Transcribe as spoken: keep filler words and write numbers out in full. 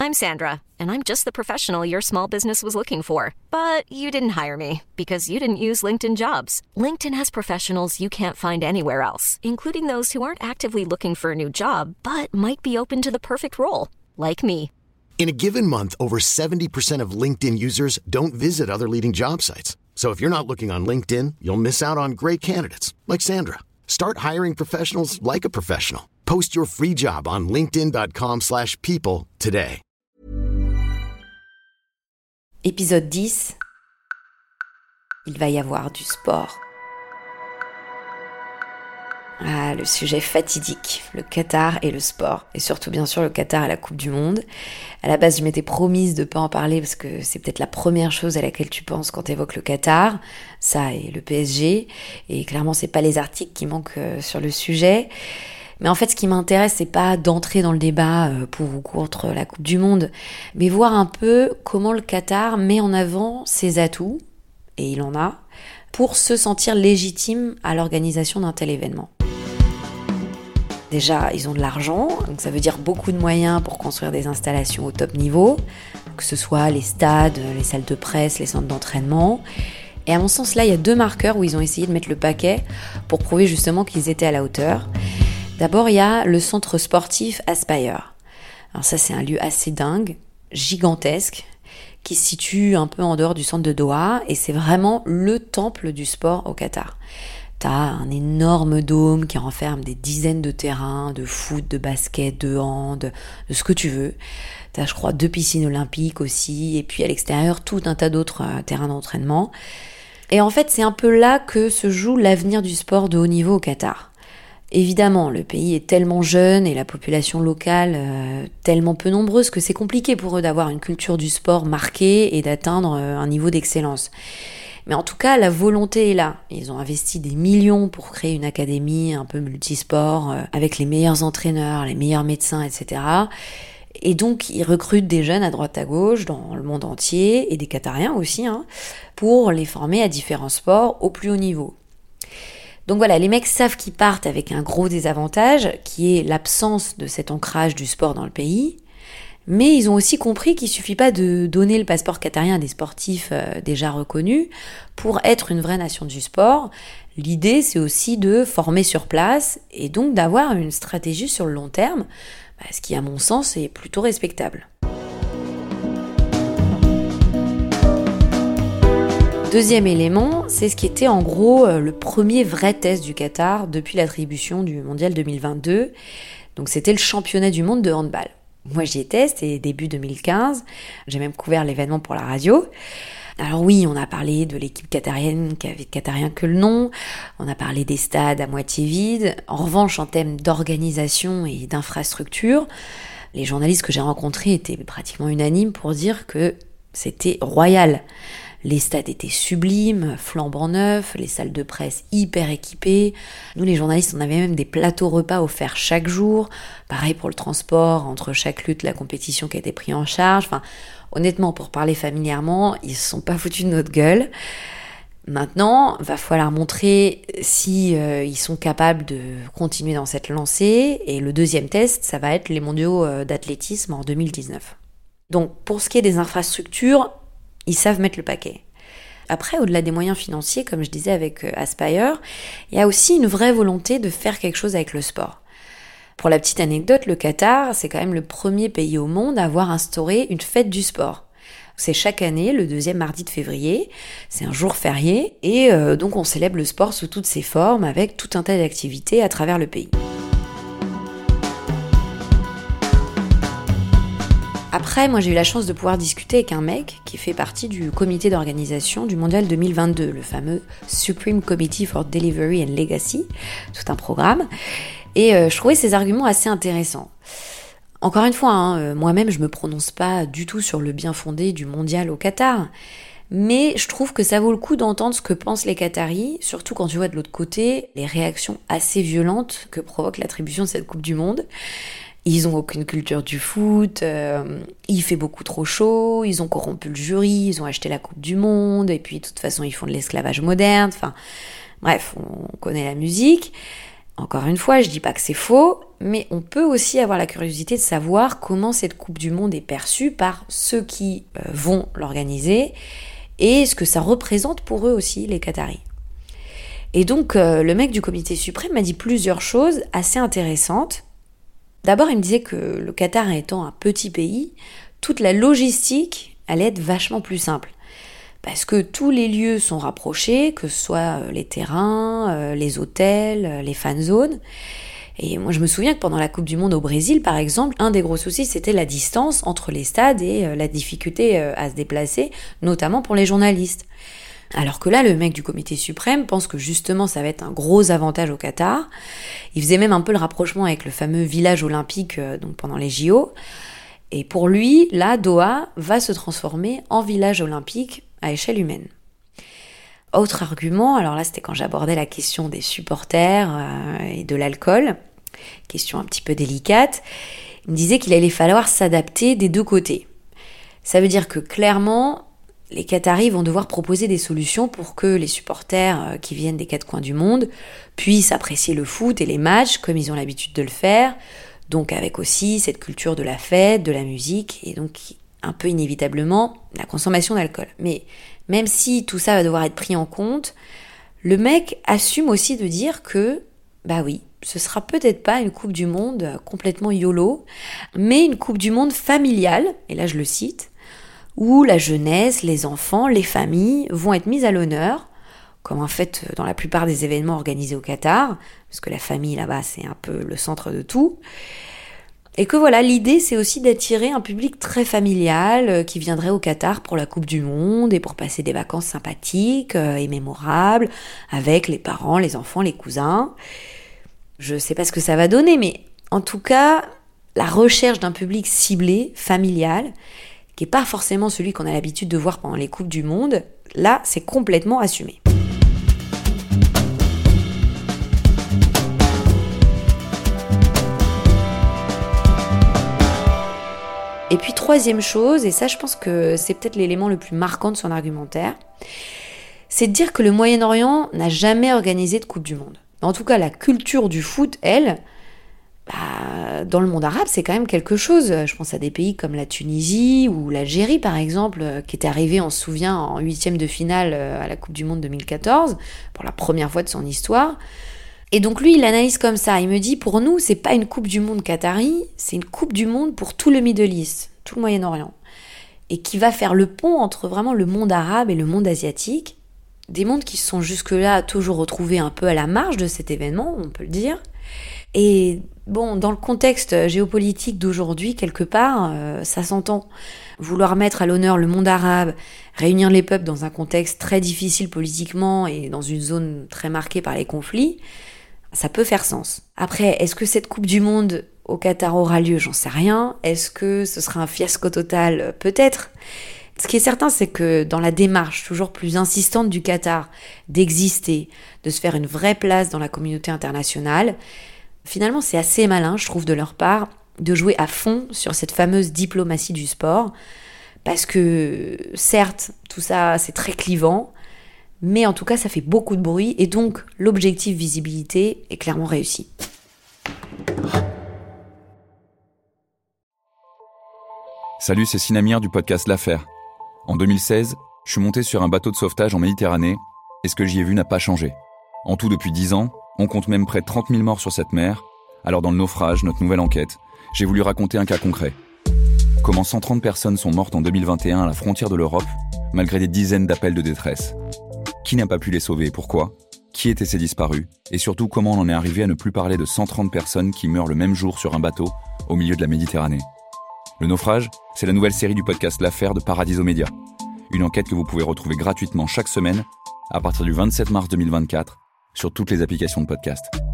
I'm Sandra, and I'm just the professional your small business was looking for. But you didn't hire me because you didn't use LinkedIn Jobs. LinkedIn has professionals you can't find anywhere else, including those who aren't actively looking for a new job, but might be open to the perfect role, like me. In a given month, over seventy percent of LinkedIn users don't visit other leading job sites. So if you're not looking on LinkedIn, you'll miss out on great candidates like Sandra. Start hiring professionals like a professional. Post your free job on linkedin.com slash people today. Épisode dix. Il va y avoir du sport. Ah, le sujet fatidique, le Qatar et le sport. Et surtout, bien sûr, le Qatar et la Coupe du Monde. À la base, je m'étais promise de pas en parler parce que c'est peut-être la première chose à laquelle tu penses quand tu évoques le Qatar. Ça et le P S G. Et clairement, c'est pas les articles qui manquent sur le sujet. Mais en fait, ce qui m'intéresse, c'est pas d'entrer dans le débat pour ou contre la Coupe du Monde, mais voir un peu comment le Qatar met en avant ses atouts, et il en a, pour se sentir légitime à l'organisation d'un tel événement. Déjà, ils ont de l'argent, donc ça veut dire beaucoup de moyens pour construire des installations au top niveau, que ce soit les stades, les salles de presse, les centres d'entraînement. Et à mon sens, là, il y a deux marqueurs où ils ont essayé de mettre le paquet pour prouver justement qu'ils étaient à la hauteur. D'abord, il y a le centre sportif Aspire. Alors ça, c'est un lieu assez dingue, gigantesque, qui se situe un peu en dehors du centre de Doha, et c'est vraiment le temple du sport au Qatar. T'as un énorme dôme qui renferme des dizaines de terrains, de foot, de basket, de hand, de ce que tu veux. T'as, je crois, deux piscines olympiques aussi, et puis à l'extérieur, tout un tas d'autres euh, terrains d'entraînement. Et en fait, c'est un peu là que se joue l'avenir du sport de haut niveau au Qatar. Évidemment, le pays est tellement jeune et la population locale euh, tellement peu nombreuse que c'est compliqué pour eux d'avoir une culture du sport marquée et d'atteindre euh, un niveau d'excellence. Mais en tout cas, la volonté est là. Ils ont investi des millions pour créer une académie un peu multisport, euh, avec les meilleurs entraîneurs, les meilleurs médecins, et cetera. Et donc, ils recrutent des jeunes à droite à gauche, dans le monde entier, et des Qatariens aussi, hein, pour les former à différents sports au plus haut niveau. Donc voilà, les mecs savent qu'ils partent avec un gros désavantage, qui est l'absence de cet ancrage du sport dans le pays. Mais ils ont aussi compris qu'il suffit pas de donner le passeport qatarien à des sportifs euh, déjà reconnus pour être une vraie nation du sport. L'idée, c'est aussi de former sur place et donc d'avoir une stratégie sur le long terme, bah, ce qui, à mon sens, est plutôt respectable. Deuxième élément, c'est ce qui était en gros le premier vrai test du Qatar depuis l'attribution du Mondial deux mille vingt-deux. Donc c'était le championnat du monde de handball. Moi j'y étais, c'était début deux mille quinze, j'ai même couvert l'événement pour la radio. Alors oui, on a parlé de l'équipe qatarienne qui avait qatarien que le nom, on a parlé des stades à moitié vides. En revanche, en termes d'organisation et d'infrastructure, les journalistes que j'ai rencontrés étaient pratiquement unanimes pour dire que c'était royal. Les stades étaient sublimes, flambant neufs, les salles de presse hyper équipées. Nous, les journalistes, on avait même des plateaux repas offerts chaque jour. Pareil pour le transport, entre chaque lutte, la compétition qui a été prise en charge. Enfin, honnêtement, pour parler familièrement, ils se sont pas foutus de notre gueule. Maintenant, va falloir montrer si euh, ils sont capables de continuer dans cette lancée. Et le deuxième test, ça va être les mondiaux euh, d'athlétisme en deux mille dix-neuf. Donc, pour ce qui est des infrastructures, ils savent mettre le paquet. Après, au-delà des moyens financiers, comme je disais avec Aspire, il y a aussi une vraie volonté de faire quelque chose avec le sport. Pour la petite anecdote, le Qatar, c'est quand même le premier pays au monde à avoir instauré une fête du sport. C'est chaque année, le deuxième mardi de février, c'est un jour férié, et euh, donc on célèbre le sport sous toutes ses formes, avec tout un tas d'activités à travers le pays. Après, moi j'ai eu la chance de pouvoir discuter avec un mec qui fait partie du comité d'organisation du Mondial deux mille vingt-deux, le fameux Supreme Committee for Delivery and Legacy, tout un programme, et euh, je trouvais ses arguments assez intéressants. Encore une fois, hein, euh, moi-même je me prononce pas du tout sur le bien fondé du Mondial au Qatar, mais je trouve que ça vaut le coup d'entendre ce que pensent les Qataris, surtout quand tu vois de l'autre côté les réactions assez violentes que provoque l'attribution de cette Coupe du Monde. Ils ont aucune culture du foot, euh, il fait beaucoup trop chaud, ils ont corrompu le jury, ils ont acheté la Coupe du Monde, et puis de toute façon ils font de l'esclavage moderne, enfin bref, on connaît la musique. Encore une fois, je dis pas que c'est faux, mais on peut aussi avoir la curiosité de savoir comment cette Coupe du Monde est perçue par ceux qui euh, vont l'organiser et ce que ça représente pour eux aussi, les Qataris. Et donc, euh, le mec du comité suprême m'a dit plusieurs choses assez intéressantes. D'abord, il me disait que le Qatar étant un petit pays, toute la logistique allait être vachement plus simple. Parce que tous les lieux sont rapprochés, que ce soit les terrains, les hôtels, les fan zones. Et moi, je me souviens que pendant la Coupe du Monde au Brésil, par exemple, un des gros soucis, c'était la distance entre les stades et la difficulté à se déplacer, notamment pour les journalistes. Alors que là, le mec du comité suprême pense que justement, ça va être un gros avantage au Qatar. Il faisait même un peu le rapprochement avec le fameux village olympique donc pendant les J O. Et pour lui, là, Doha va se transformer en village olympique à échelle humaine. Autre argument, alors là c'était quand j'abordais la question des supporters euh, et de l'alcool, question un petit peu délicate, il me disait qu'il allait falloir s'adapter des deux côtés. Ça veut dire que clairement, les Qataris vont devoir proposer des solutions pour que les supporters euh, qui viennent des quatre coins du monde puissent apprécier le foot et les matchs comme ils ont l'habitude de le faire, donc avec aussi cette culture de la fête, de la musique, et donc un peu inévitablement la consommation d'alcool. Mais même si tout ça va devoir être pris en compte, le mec assume aussi de dire que, bah oui, ce sera peut-être pas une Coupe du Monde complètement YOLO, mais une Coupe du Monde familiale, et là je le cite, où la jeunesse, les enfants, les familles vont être mises à l'honneur, comme en fait dans la plupart des événements organisés au Qatar, parce que la famille là-bas c'est un peu le centre de tout. Et que voilà, l'idée c'est aussi d'attirer un public très familial euh, qui viendrait au Qatar pour la Coupe du Monde et pour passer des vacances sympathiques euh, et mémorables avec les parents, les enfants, les cousins. Je sais pas ce que ça va donner, mais en tout cas, la recherche d'un public ciblé, familial, qui est pas forcément celui qu'on a l'habitude de voir pendant les Coupes du Monde, là c'est complètement assumé. Et puis troisième chose, et ça je pense que c'est peut-être l'élément le plus marquant de son argumentaire, c'est de dire que le Moyen-Orient n'a jamais organisé de Coupe du Monde. En tout cas, la culture du foot, elle, bah, dans le monde arabe, c'est quand même quelque chose. Je pense à des pays comme la Tunisie ou l'Algérie, par exemple, qui était arrivée, on se souvient, en huitième de finale à la Coupe du Monde deux mille quatorze, pour la première fois de son histoire. Et donc lui, il analyse comme ça. Il me dit, pour nous, c'est pas une Coupe du Monde qatari, c'est une Coupe du Monde pour tout le Middle East, tout le Moyen-Orient. Et qui va faire le pont entre vraiment le monde arabe et le monde asiatique. Des mondes qui se sont jusque-là toujours retrouvés un peu à la marge de cet événement, on peut le dire. Et bon, dans le contexte géopolitique d'aujourd'hui, quelque part, euh, ça s'entend. Vouloir mettre à l'honneur le monde arabe, réunir les peuples dans un contexte très difficile politiquement et dans une zone très marquée par les conflits, ça peut faire sens. Après, est-ce que cette Coupe du Monde au Qatar aura lieu? J'en sais rien. Est-ce que ce sera un fiasco total? Peut-être. Ce qui est certain, c'est que dans la démarche toujours plus insistante du Qatar d'exister, de se faire une vraie place dans la communauté internationale, finalement, c'est assez malin, je trouve, de leur part, de jouer à fond sur cette fameuse diplomatie du sport, parce que, certes, tout ça, c'est très clivant, mais en tout cas, ça fait beaucoup de bruit, et donc, l'objectif visibilité est clairement réussi. Salut, c'est Sinamir du podcast L'Affaire. En deux mille seize, je suis monté sur un bateau de sauvetage en Méditerranée, et ce que j'y ai vu n'a pas changé. En tout, depuis dix ans, on compte même près de trente mille morts sur cette mer. Alors dans le naufrage, notre nouvelle enquête, j'ai voulu raconter un cas concret. Comment cent trente personnes sont mortes en deux mille vingt et un à la frontière de l'Europe, malgré des dizaines d'appels de détresse. Qui n'a pas pu les sauver et pourquoi? Qui étaient ces disparus? Et surtout, comment on en est arrivé à ne plus parler de cent trente personnes qui meurent le même jour sur un bateau, au milieu de la Méditerranée? Le naufrage, c'est la nouvelle série du podcast L'Affaire de Paradiso Media. Une enquête que vous pouvez retrouver gratuitement chaque semaine, à partir du vingt-sept mars deux mille vingt-quatre, sur toutes les applications de podcast.